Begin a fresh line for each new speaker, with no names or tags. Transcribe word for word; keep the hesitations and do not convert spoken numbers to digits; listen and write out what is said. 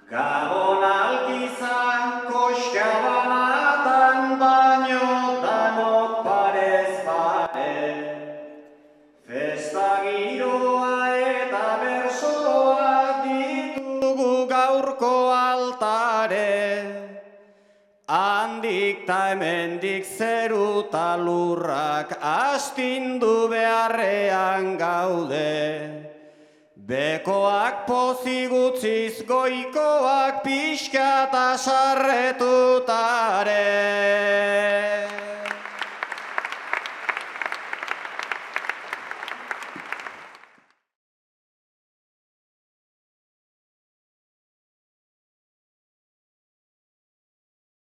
Gabon alkizan koska banatan baino danok parez pare. Festa giroa eta bersoa ditugu gaurko altare. Handik ta hemendik zeru ta lurrak astindu beharrean gaude. Bekoak pozik utziz goikoak pixka ta sarretutare.